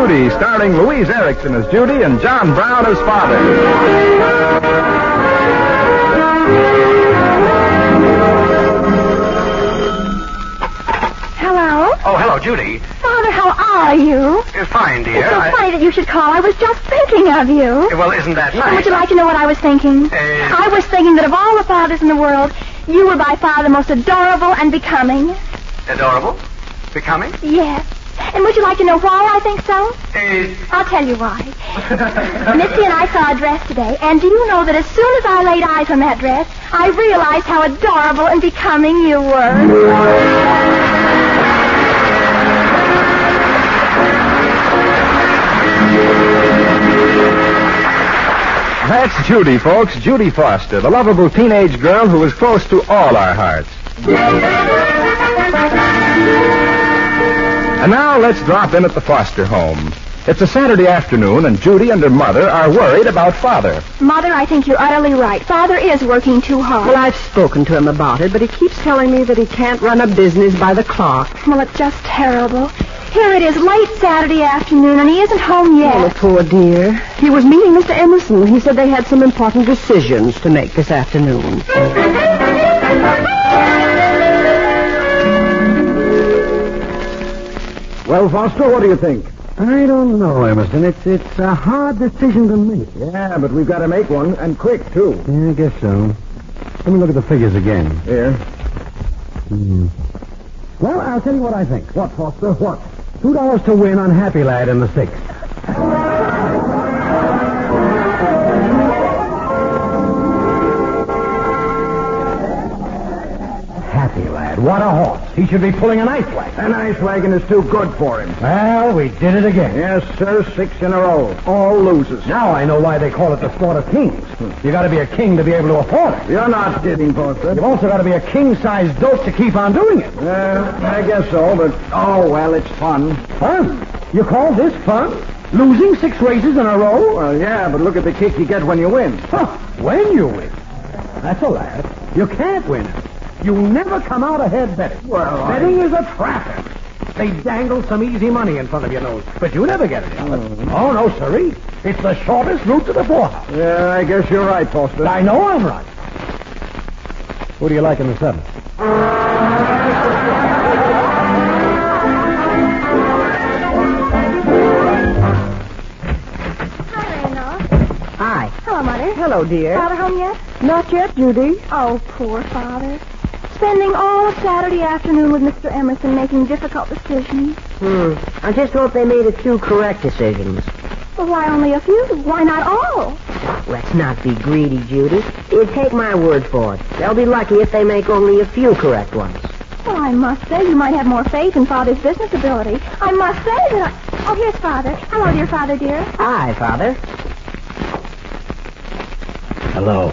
Judy, starring Louise Erickson as Judy and John Brown as father. Hello? Oh, hello, Judy. Father, how are you? Fine, dear. It's so funny that you should call. I was just thinking of you. Well, isn't that nice? And would you like to know what I was thinking? I was thinking that of all the fathers in the world, you were by far the most adorable and becoming. Adorable? Becoming? Yes. And would you like to know why I think so? I'll tell you why. Missy and I saw a dress today, and do you know that as soon as I laid eyes on that dress, I realized how adorable and becoming you were. That's Judy, folks. Judy Foster, the lovable teenage girl who is close to all our hearts. And now let's drop in at the Foster home. It's a Saturday afternoon, and Judy and her mother are worried about Father. Mother, I think you're utterly right. Father is working too hard. Well, I've spoken to him about it, but he keeps telling me that he can't run a business by the clock. Well, it's just terrible. Here it is, late Saturday afternoon, and he isn't home yet. Oh, poor dear. He was meeting Mr. Emerson. He said they had some important decisions to make this afternoon. Well, Foster, what do you think? I don't know, Emerson. It's a hard decision to make. Yeah, but we've got to make one, and quick, too. Yeah, I guess so. Let me look at the figures again. Here. Well, I'll tell you what I think. What, Foster? What? $2 to win on Happy Lad in the sixth. Happy Lad, what a horse. He should be pulling an ice wagon. An ice wagon is too good for him. Well, we did it again. Yes, sir, 6 in a row. All losers. Now I know why they call it the sport of kings. You got to be a king to be able to afford it. You're not kidding, Foster. You've also got to be a king-sized dope to keep on doing it. I guess so, but, well, it's fun. Fun? You call this fun? Losing 6 races in a row? Well, yeah, but look at the kick you get when you win. Huh, when you win. That's a laugh. You can't win it. You never come out ahead betting. Well, betting is a traffic. They dangle some easy money in front of your nose, but you never get it, Albert. Oh, no, sirree. It's the shortest route to the poorhouse. Yeah, I guess you're right, Foster. I know I'm right. Who do you like in the seventh? Hi, Randolph. Hi. Hello, Mother. Hello, dear. Father home yet? Not yet, Judy. Oh, poor Father. Spending all of Saturday afternoon with Mr. Emerson making difficult decisions. I just hope they made a few correct decisions. Well, why only a few? Why not all? Let's not be greedy, Judy. Take my word for it. They'll be lucky if they make only a few correct ones. Well, I must say you might have more faith in Father's business ability. I must say that Oh, here's Father. Hello, dear Father, dear. Hi, Father. Hello.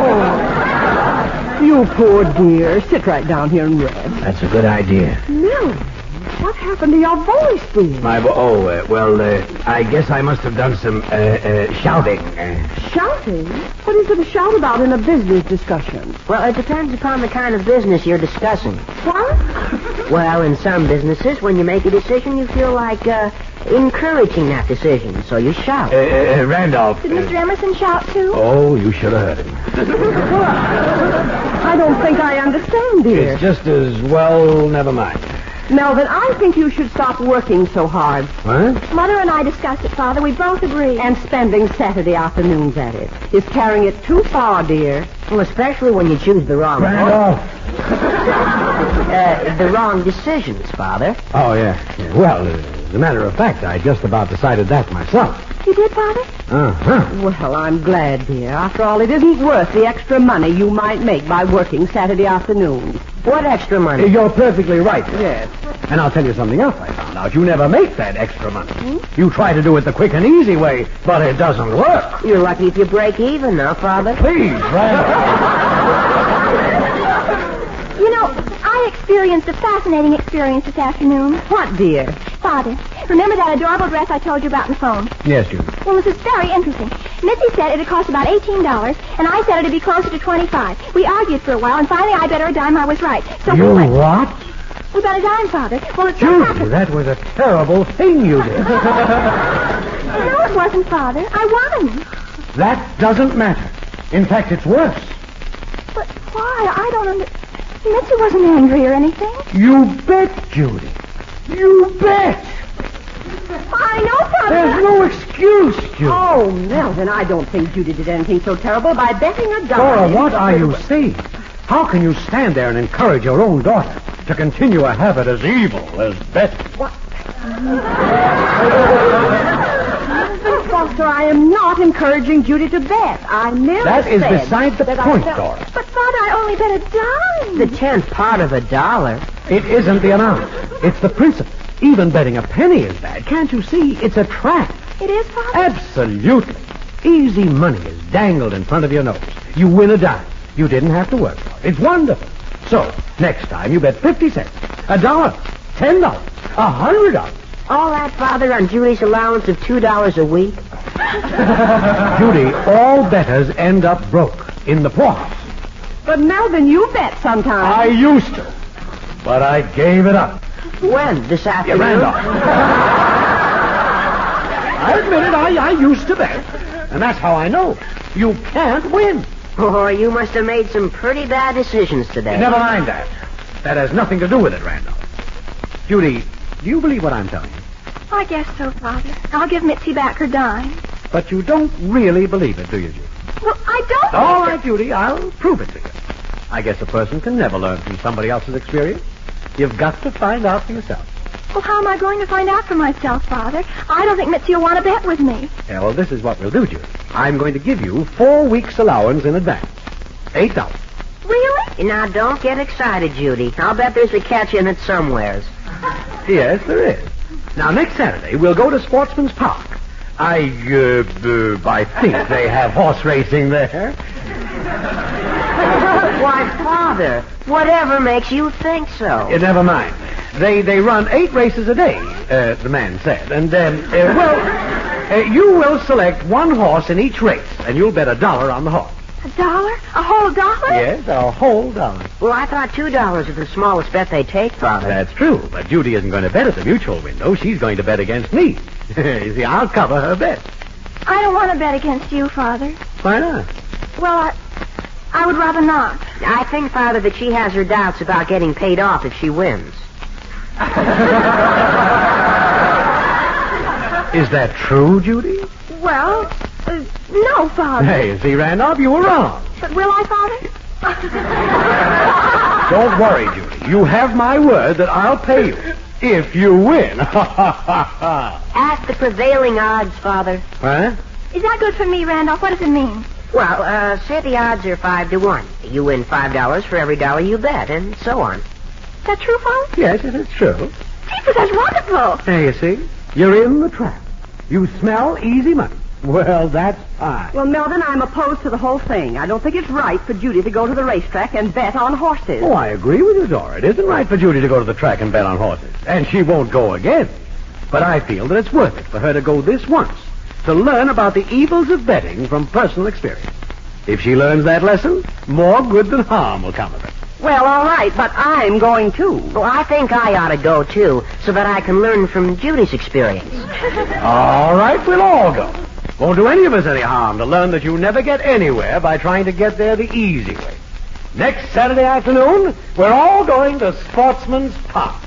You poor dear. Sit right down here and read. That's a good idea. Millie, what happened to your voice, dear? I guess I must have done some shouting. Shouting? What is it to shout about in a business discussion? Well, it depends upon the kind of business you're discussing. What? Well, in some businesses, when you make a decision, you feel like encouraging that decision, so you shout. Randolph. Did Mr. Emerson shout, too? Oh, you should have heard him. I don't think I understand, dear. It's just as well, never mind. Melvin, I think you should stop working so hard. What? Mother and I discussed it, Father. We both agree. And spending Saturday afternoons at it is carrying it too far, dear. Well, especially when you choose the wrong Randolph. the wrong decisions, Father. Oh, yeah. Well, as a matter of fact, I just about decided that myself. You did, Father? Uh-huh. Well, I'm glad, dear. After all, it isn't worth the extra money you might make by working Saturday afternoons. What extra money? You're perfectly right. Yes. And I'll tell you something else I found out. You never make that extra money. You try to do it the quick and easy way, but it doesn't work. You're lucky if you break even now, Father. Please, Randolph. You know, I experienced a fascinating experience this afternoon. What, dear? Father, remember that adorable dress I told you about on the phone? Yes, Judy. Well, this is very interesting. Missy said it'd cost about $18, and I said it'd be closer to $25. We argued for a while, and finally I bet her a dime I was right. So You we went. what? We bet a dime, Father. Well, it's Judy, not happened. that was a terrible thing you did. No, it wasn't, Father. I won. That doesn't matter. In fact, it's worse. But why? I don't understand. Mitzi wasn't angry or anything. You bet, Judy. You bet. I know, Father. There's no excuse, Judy. Oh, Melvin, I don't think Judy did anything so terrible by betting a dime. Dora, what are you saying? How can you stand there and encourage your own daughter to continue a habit as evil as betting? What? Foster, I am not encouraging Judy to bet. I merely That is said beside the that point, I felt... Dora. But, Father, I only bet a dime. The 10th part of $1. It isn't the amount. It's the principle. Even betting a penny is bad. Can't you see? It's a trap. It is, Father? Absolutely. Easy money is dangled in front of your nose. You win a dime. You didn't have to work for it. It's wonderful. So, next time you bet 50 cents, $1, $10, $100. All that, Father, on Judy's allowance of $2 a week? Judy, all bettors end up broke in the poorhouse. But, Melvin, you bet sometimes. I used to, but I gave it up. When? This afternoon? Randolph. I admit it, I used to bet. And that's how I know. You can't win. Oh, you must have made some pretty bad decisions today. Never mind that. That has nothing to do with it, Randolph. Judy, do you believe what I'm telling you? I guess so, Father. I'll give Mitzi back her dime. But you don't really believe it, do you, Judy? Well, I don't. All right, Judy, I'll prove it to you. I guess a person can never learn from somebody else's experience. You've got to find out for yourself. Well, how am I going to find out for myself, Father? I don't think Mitzi will want to bet with me. Yeah, well, this is what we'll do, Judy. I'm going to give you 4 weeks' allowance in advance. $8. Really? Now, don't get excited, Judy. I'll bet there's a catch in it somewheres. Yes, there is. Now, next Saturday, we'll go to Sportsman's Park. I think they have horse racing there. Why, Father, whatever makes you think so? Never mind. They run 8 races a day, the man said. And, you will select 1 horse in each race, and you'll bet $1 on the horse. $1? A whole dollar? Yes, a whole dollar. Well, I thought $2 is the smallest bet they take, Father. That's true, but Judy isn't going to bet at the mutual window. She's going to bet against me. You see, I'll cover her bet. I don't want to bet against you, Father. Why not? Well, I would rather not. I think, Father, that she has her doubts about getting paid off if she wins. Is that true, Judy? Well, no, Father. Hey, see, Randolph, you were wrong. But will I, Father? Don't worry, Judy. You have my word that I'll pay you if you win. At the prevailing odds, Father. Huh? Is that good for me, Randolph? What does it mean? Well, say the odds are 5 to 1. You win $5 for every dollar you bet, and so on. Is that true, Father? Yes, it is true. Jeepers, that's wonderful. There, you see? You're in the trap. You smell easy money. Well, that's fine. Well, Melvin, I'm opposed to the whole thing. I don't think it's right for Judy to go to the racetrack and bet on horses. Oh, I agree with you, Dora. It isn't right for Judy to go to the track and bet on horses. And she won't go again. But I feel that it's worth it for her to go this once to learn about the evils of betting from personal experience. If she learns that lesson, more good than harm will come of it. Well, all right, but I'm going too. Well, I think I ought to go, too, so that I can learn from Judy's experience. All right, we'll all go. Won't do any of us any harm to learn that you never get anywhere by trying to get there the easy way. Next Saturday afternoon, we're all going to Sportsman's Park.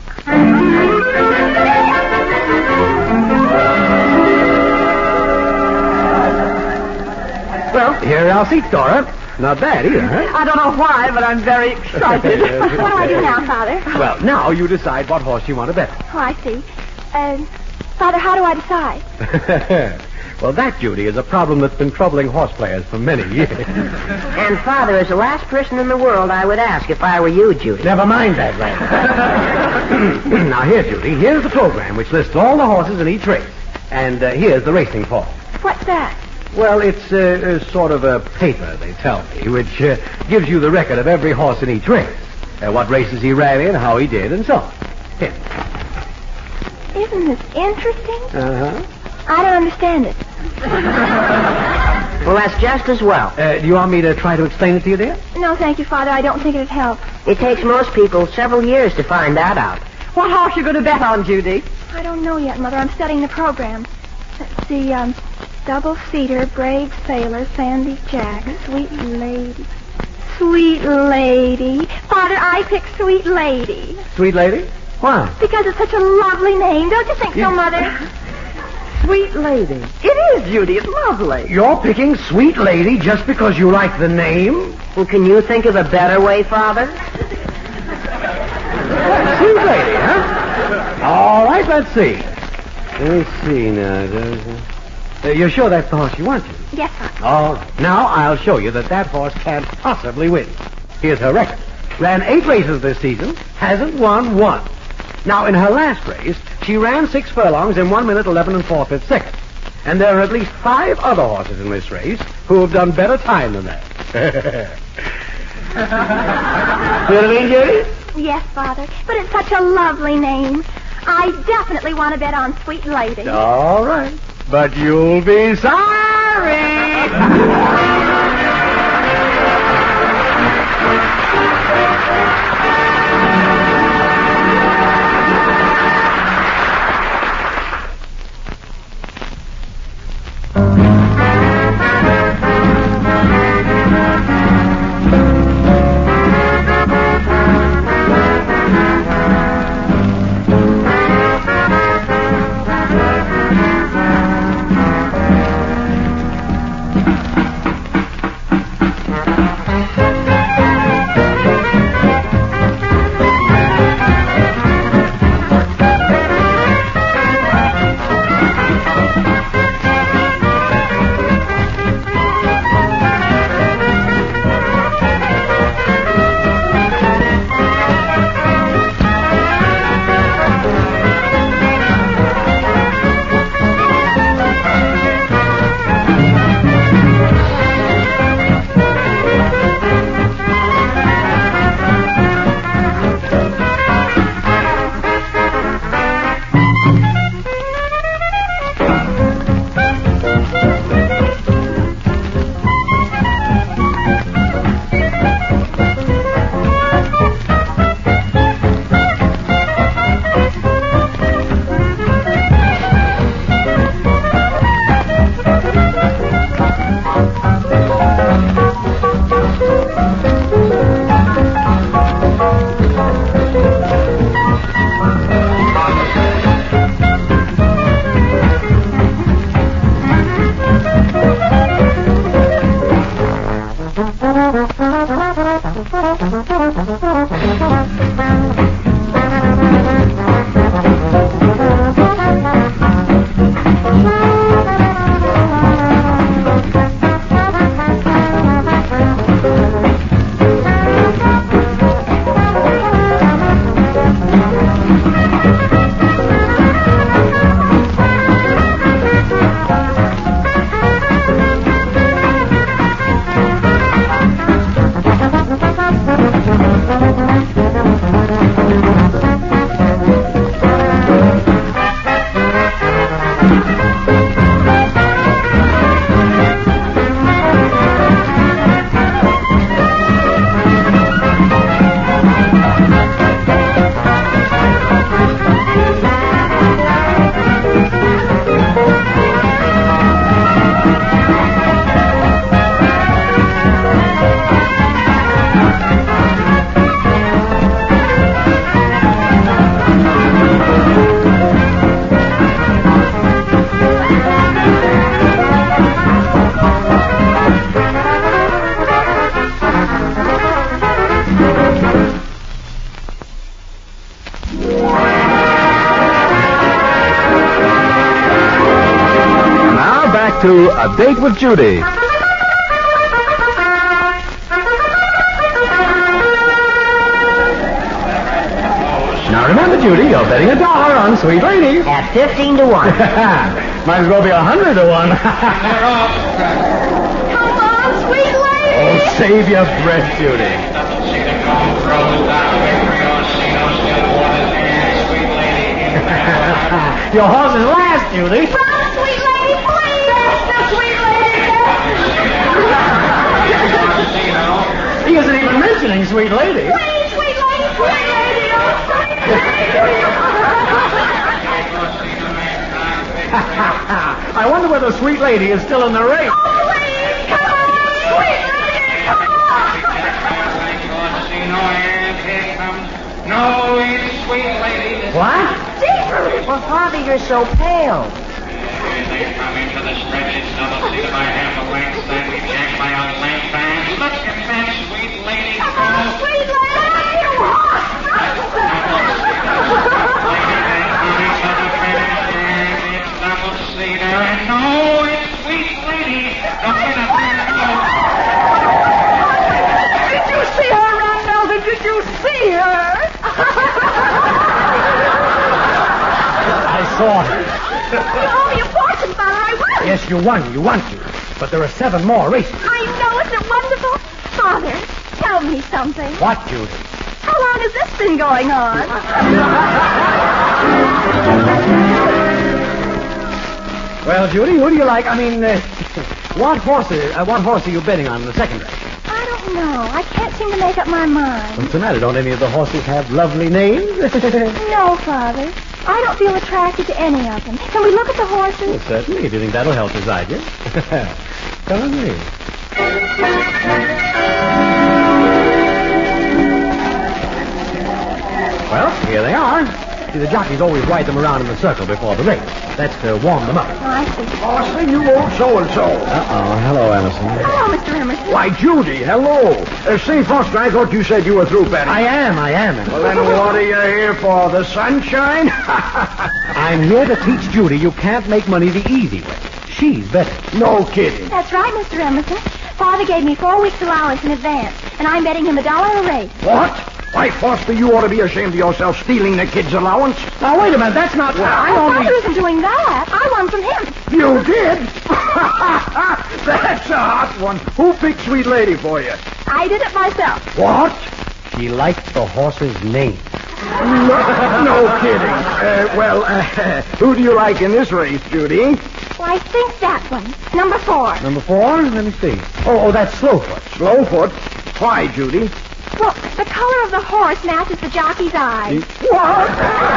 Well, here are our seats, Dora. Not bad either, huh? I don't know why, but I'm very excited. What do I do now, Father? Well, now you decide what horse you want to bet. Oh, I see. Father, how do I decide? Well, that, Judy, is a problem that's been troubling horse players for many years. And, Father, as the last person in the world, I would ask if I were you, Judy. Never mind that, Randall. Now, here, Judy, here's the program which lists all the horses in each race. And here's the racing form. What's that? Well, it's sort of a paper, they tell me, which gives you the record of every horse in each race. What races he ran in, how he did, and so on. Here. Isn't this interesting? Uh-huh. I don't understand it. Well, that's just as well. Do you want me to try to explain it to you, dear? No, thank you, Father. I don't think it'd help. It takes most people several years to find that out. What horse you going to bet on, Judy? I don't know yet, Mother. I'm studying the program. Let's see, Double Cedar, Brave Sailor, Sandy Jack, Sweet Lady. Sweet Lady. Father, I picked Sweet Lady. Sweet lady? Why? Because it's such a lovely name. Don't you think so, Mother? Sweet Lady. It is, Judy. It's lovely. You're picking Sweet Lady just because you like the name? Well, can you think of a better way, Father? Sweet Lady, huh? All right, let's see. Let me see now. You're sure that's the horse you want to? Yes, Father. All right. Now I'll show you that horse can't possibly win. Here's her record. Ran 8 races this season, hasn't won one. Now, in her last race, she ran 6 furlongs in 1 minute, 11 4/5 seconds. And there are at least 5 other horses in this race who have done better time than that. You know what I mean, Judy? Yes, Father. But it's such a lovely name. I definitely want to bet on Sweet Lady. All right. But you'll be sorry. To A Date with Judy. Now remember, Judy, you're betting $1 on Sweet Lady. At 15 to 1. Might as well be 100 to 1. Come on, Sweet Lady! Oh, save your breath, Judy. Your horse is last, Judy. Run, Sweet Lady, please! The Sweet Lady! He isn't even mentioning Sweet Lady. Please, Sweet I wonder whether Sweet Lady is still in the race. Oh, please, come on, Sweet Lady, come on. No, it's Sweet Lady. What? Well, Father, you're so pale. They come into the stretches, double seated by half a length, slightly jacked by a length band. Look at that Sweet Lady go. Sweet Lady, It's double seater, and no, it's Sweet Lady. Look at that. Did you see her, Randall? Did you see her? I saw her. You owe me a fortune, Father. I won. Yes, you won. You won to. But there are 7 more races. I know. Isn't it wonderful? Father, tell me something. What, Judy? How long has this been going on? Well, Judy, who do you like? I mean, what horse are you betting on in the second race? I don't know. I can't seem to make up my mind. What's the matter? Don't any of the horses have lovely names? No, Father. I don't feel attracted to any of them. Can we look at the horses? Well, certainly. Do you think that'll help decide you? Come on, me. Well, here they are. See, the jockeys always ride them around in the circle before the race. That's to warm them up. Oh, I see. Austin, you old so-and-so. Uh-oh. Hello, Emerson. Hello, Mr. Emerson. Why, Judy, hello. Say, Foster, I thought you said you were through betting. I am. Emerson. Well, then what are you here for? The sunshine? I'm here to teach Judy you can't make money the easy way. She's betting. No kidding. That's right, Mr. Emerson. Father gave me 4 weeks' allowance in advance, and I'm betting him $1 a race. What? Why, Foster, you ought to be ashamed of yourself stealing the kid's allowance. Now, wait a minute. That's not... Father isn't doing that. I won from him. You did? That's a hot one. Who picked Sweet Lady for you? I did it myself. What? She liked the horse's name. No kidding. Who do you like in this race, Judy? Well, I think that one. Number 4. Number 4? Let me see. Oh, that's Slowfoot. Slowfoot? Why, Judy? Well, the color of the horse matches the jockey's eyes. What?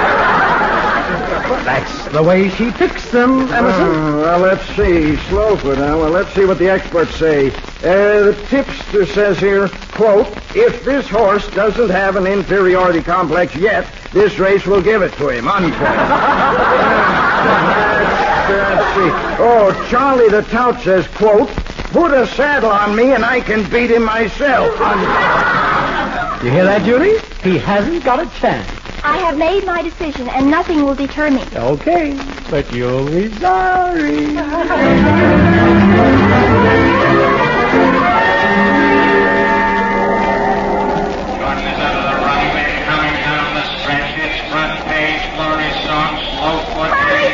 That's the way she picks them, Emerson. Well, let's see. Slowfoot, huh? Well, let's see what the experts say. The tipster says here, quote, if this horse doesn't have an inferiority complex yet, this race will give it to him, unquote. Let's see. Oh, Charlie the Tout says, quote, put a saddle on me and I can beat him myself, unquote. You hear that, Judy? He hasn't got a chance. I have made my decision, and nothing will deter me. Okay, but you'll be sorry. Jordan is out of the running man coming down the stretch. It's front page, Glory Song, Slowfoot.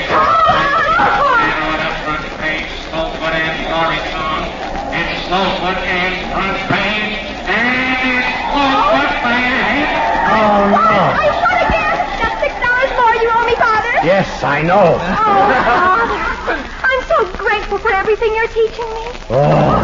Now on the front page, Slowfoot and Glory Song. It's Slowfoot and front page, and it's Slowfoot by a hit. Oh, no. I won again. That's $6 more you owe me, Father. Yes, I know. Oh, Father. I'm so grateful for everything you're teaching me. Oh.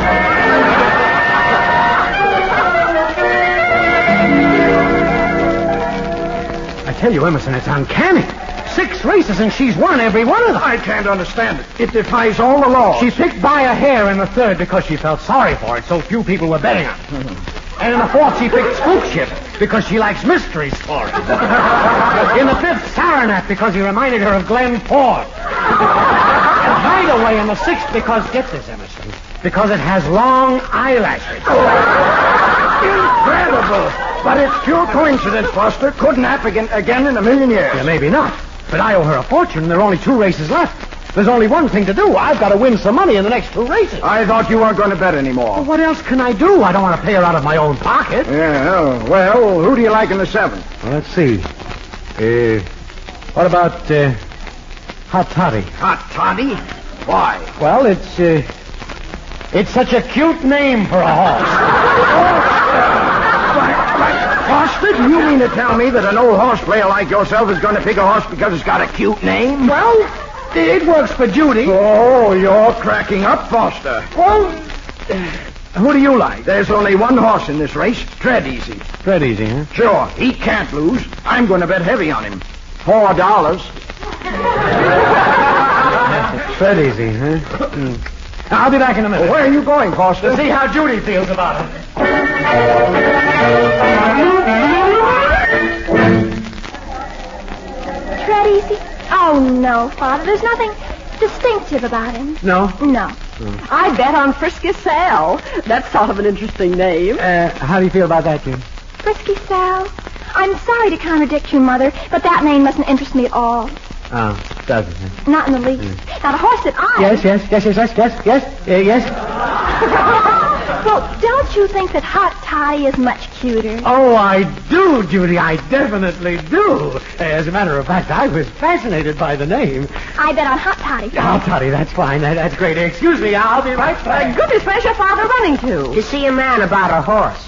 I tell you, Emerson, it's uncanny. 6 races and she's won every one of them. I can't understand it. It defies all the laws. She picked by a hair in the 3rd because she felt sorry for it. So few people were betting her. And in the 4th, she picked Spook Ship because she likes mystery stories. In the 5th, Saranac because he reminded her of Glenn Ford. And Hideaway in the 6th because, get this, Emerson, because it has long eyelashes. Incredible. But it's pure coincidence, Foster. Couldn't happen again in a million years. Yeah, maybe not. But I owe her a fortune. There are only 2 races left. There's only one thing to do. I've got to win some money in the next 2 races. I thought you weren't going to bet anymore. Well, what else can I do? I don't want to pay her out of my own pocket. Yeah, well, who do you like in the 7th? Well, let's see. What about Hot Toddy? Hot Toddy? Why? Well, it's such a cute name for a horse. Foster, do you mean to tell me that an old horse player like yourself is going to pick a horse because it's got a cute name? Well, it works for Judy. Oh, you're cracking up, Foster. Well, Who do you like? There's only one horse in this race. Tread Easy. Tread Easy, huh? Sure, he can't lose. I'm going to bet heavy on him. $4. Tread Easy, huh? I'll be back in a minute. Where are you going, Foster? To see how Judy feels about it. Tread Easy? Oh, no, Father. There's nothing distinctive about him. No? No. I bet on Frisky Sal. That's sort of an interesting name. How do you feel about that, Jim? Frisky Sal? I'm sorry to contradict you, Mother, but that name doesn't interest me at all. Oh, doesn't it? Not in the least. Now, the horse that I... Yes. Well, don't you think that Hot Toddy is much cuter? Oh, I do, Judy. I definitely do. As a matter of fact, I was fascinated by the name. I bet on Hot Toddy. Hot Toddy, that's fine. That's great. Excuse me, I'll be right back. Goodness, where's your father running to? To see a man about a horse.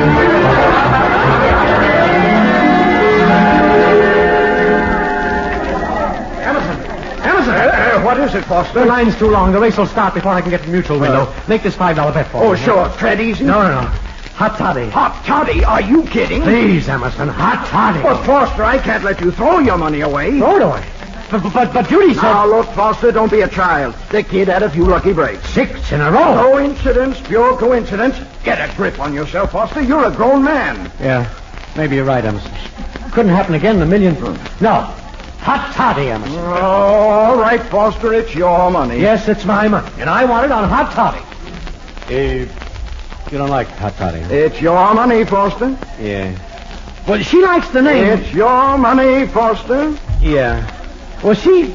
Emerson! What is it, Foster? The line's too long. The race will start before I can get to the mutual window. Make this $5 bet for me. Oh, sure. Tread Easy? No. Hot Toddy. Hot Toddy? Are you kidding? Please, Emerson. Hot Toddy. But, Foster, I can't let you throw your money away. Throw it away. But Judy said... Now, look, Foster, don't be a child. The kid had a few lucky breaks. 6 in a row. Coincidence, pure coincidence. Get a grip on yourself, Foster. You're a grown man. Yeah, maybe you're right, Emerson. Couldn't happen again in a million... No. Hot Toddy, Emerson. Oh, all right, Foster, it's your money. Yes, it's my money, and I want it on Hot Toddy. You don't like Hot Toddy, huh? It's your money, Foster. Yeah. Well, she likes the name. It's your money, Foster. Yeah. Well, she...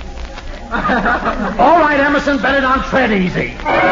All right, Emerson, bet it on Tread Easy.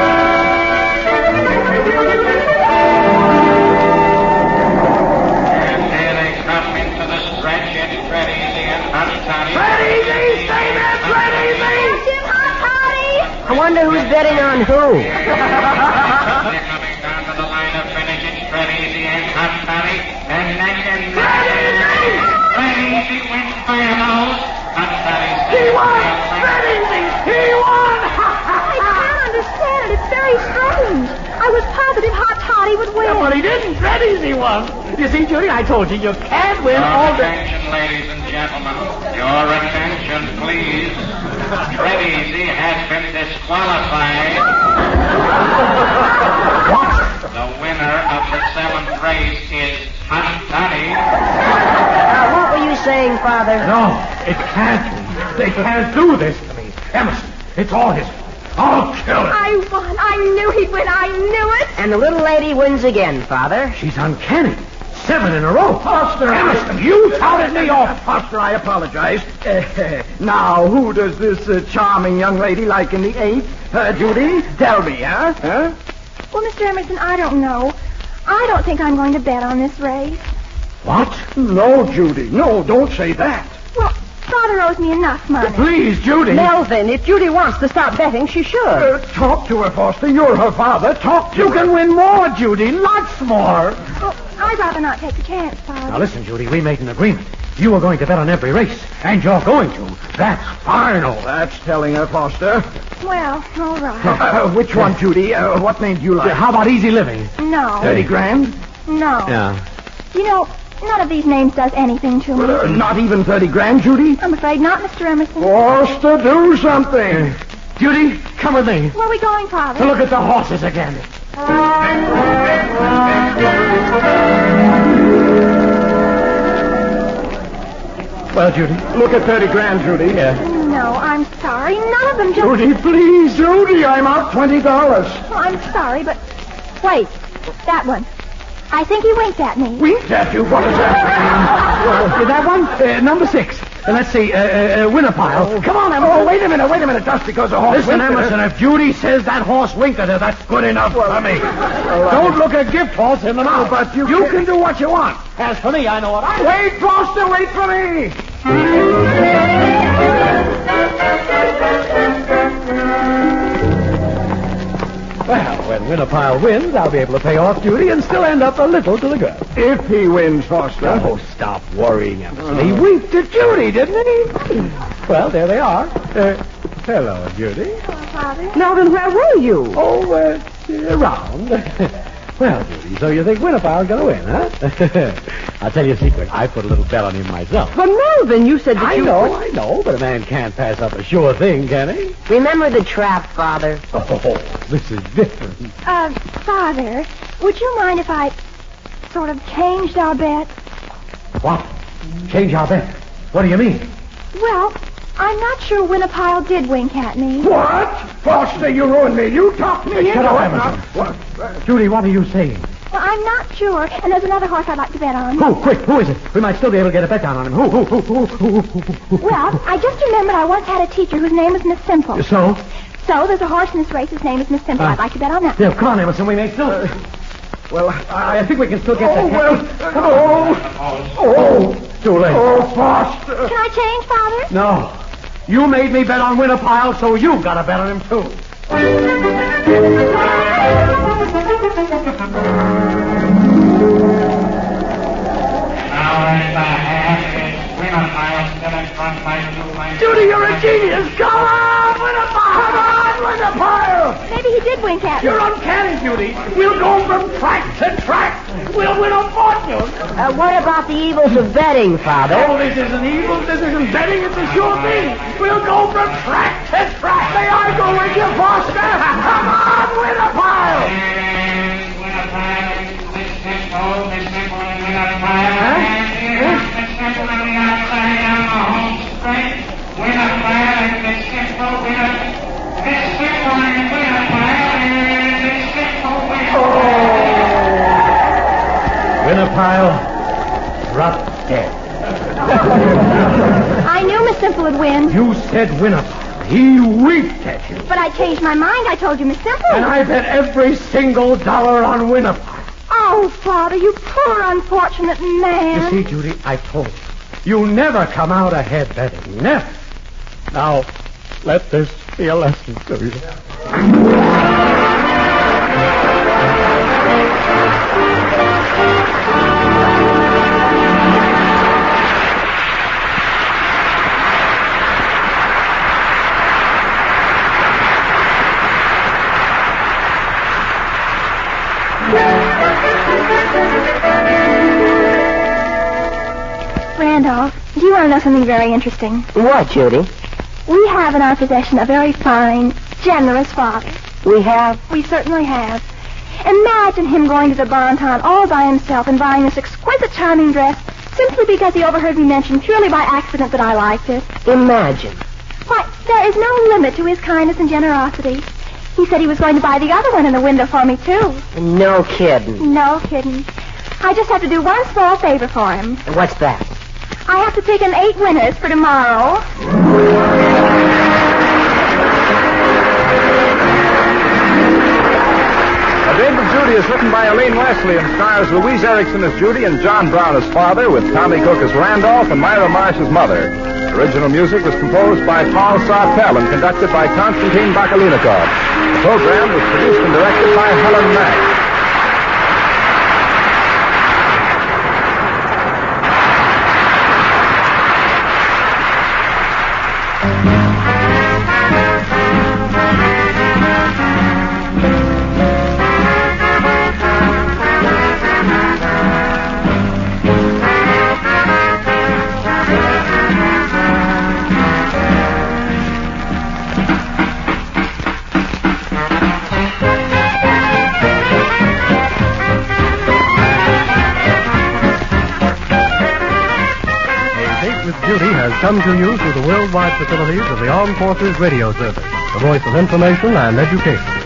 I wonder who's betting on who. Coming down to the line of finish, it's Tread Easy and Hot Toddy. And neck and neck. Tread Easy wins by a nose. Hot Toddy. He won! Tread Easy! He won! I can't understand it. It's very strange. I was positive Hot Toddy would win. Yeah, but he didn't. Tread Easy won. You see, Judy, I told you can't win all the... Attention, ladies and gentlemen. Your attention, please. Tread Easy has been disqualified. What? The winner of the 7th race is Hot Toddy. What were you saying, Father? No, it can't be. They can't do this to me. Emerson, it's all his fault. I'll kill him. I won. I knew he'd win. I knew it. And the little lady wins again, Father. She's uncanny. 7 in a row. Foster, Emerson, you touted me off. Foster, I apologize. Now, who does this charming young lady like in the 8th? Judy? Tell me, huh? Well, Mr. Emerson, I don't know. I don't think I'm going to bet on this race. What? No, Judy. No, don't say that. Well, Father owes me enough money. Please, Judy. Melvin, if Judy wants to stop betting, she should. Talk to her, Foster. You're her father. Talk to her. You can win more, Judy. Lots more. Well, I'd rather not take the chance, Father. Now, listen, Judy. We made an agreement. You were going to bet on every race, and you're going to. That's final. That's telling her, Foster. Well, all right. Which one, Judy? What name do you like? How about Easy Living? No. 30 grand? No. Yeah. You know, none of these names does anything to me. Not even 30 grand, Judy? I'm afraid not, Mr. Emerson. Foster, do something. Judy, come with me. Where are we going, Father? To look at the horses again. Well, Judy. Look at 30 grand, Judy. Yeah. No, I'm sorry. None of them just... Judy, please, Judy, I'm out $20. Well, I'm sorry, but... Wait. That one. I think he winked at me. Winked at you? What does that mean? That one? Number 6. Let's see. Winner pile. Come on, Emerson. Oh, wait a minute. Just because a horse Listen, winked at her. Emerson, if Judy says that horse winked at her, that's good enough for me. Don't look a gift horse in the mouth. But you can do what you want. As for me, I know what I... Wait, Foster, wait for me. Well, when Winterpile wins, I'll be able to pay off Judy and still end up a little to the good. If he wins, Foster. Oh, stop worrying, Emerson. He winked at Judy, didn't he? Well, there they are. Hello, Judy. Hello, Father. Melvin, where were you? Oh, Around. Well, Judy, so you think Winterfile's going to win, huh? I'll tell you a secret. I put a little bet on him myself. But Melvin, you said that I know, but a man can't pass up a sure thing, can he? Remember the trap, Father? Oh, this is different. Father, would you mind if I sort of changed our bet? What? Change our bet? What do you mean? Well, I'm not sure Winterpile did wink at me. What? Foster, you ruined me. You talked me into Shut up, it. Emerson. What? Judy, what are you saying? Well, I'm not sure, and there's another horse I'd like to bet on. Who? Quick, who is it? We might still be able to get a bet down on him. Who? Well, I just remembered I once had a teacher whose name was Miss Simple. So? So there's a horse in this race whose name is Miss Simple. I'd like to bet on that. Yeah, come on, Emerson. We may still... Well, I think we can still get that. Too late. Oh, Foster. Can I change, Father? No. You made me bet on Winterpile, so you've got to bet on him, too. Now in the half is Winterpile still in front by 2 lengths. Judy, you're a genius. Come on, Winterpile. Come on, Winterpile. Maybe he did wink at me. You're uncanny, Judy. We'll go from track to track. We'll win a fortune. What about the evils of betting, Father? Oh, this isn't evil. This isn't betting. It's a sure thing. We'll go from track to track. May I go with you, Foster? Come on, Winterpile. And Winterpile, Miss Simple, and Winterpile. Miss Simple on the outside down the home straight. Winterpile and Miss Simple, Miss Simple and Winterpile, and Miss Simple, Winterpile, drop dead. I knew Miss Simple would win. You said Winterpile. He winked at you. But I changed my mind. I told you Miss Simple. And I bet every single dollar on Winterpile. Oh, Father, you poor unfortunate man. You see, Judy, I told you. You never come out ahead betting. Never. Now, let this be a lesson to you. Randolph, do you want to know something very interesting? What, Judy? We have in our possession a very fine, generous father. We have? We certainly have. Imagine him going to the Bon Ton all by himself and buying this exquisite, charming dress simply because he overheard me mention purely by accident that I liked it. Imagine. Why, there is no limit to his kindness and generosity. He said he was going to buy the other one in the window for me, too. No kidding. No kidding. I just have to do one small favor for him. What's that? I have to pick an 8 winners for tomorrow. A Dame of Judy is written by Elaine Wesley and stars Louise Erickson as Judy and John Brown as father, with Tommy Cook as Randolph and Myra Marsh as mother. Original music was composed by Paul Sartell and conducted by Konstantin Bakalinikov. The program was produced and directed by Helen Mack. Come to you through the worldwide facilities of the Armed Forces Radio Service, the voice of information and education.